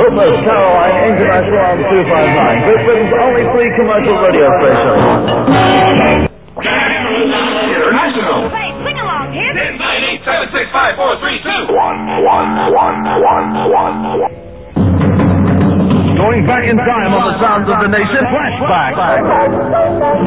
Northwest Caroline International on 259. Great Britain's only free commercial radio station. International. Hey, sing along, kids. 10, 9, 8, 7, 6, 5, 4, 3, 2. Going back in time on the sounds of the nation, flashback.